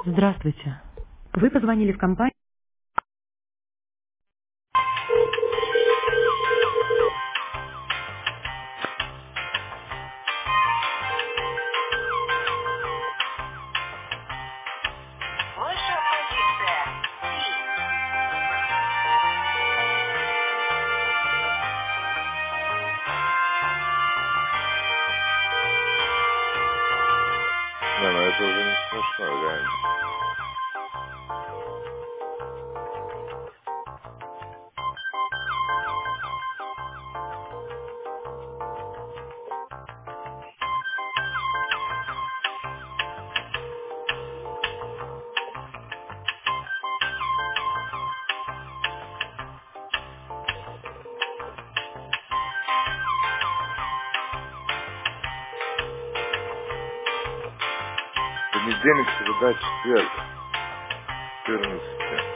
Здравствуйте. Вы позвонили в компанию. Высшая позиция. Не, ну это уже не смешно, реально. Понедельник, среда, четверг, 14.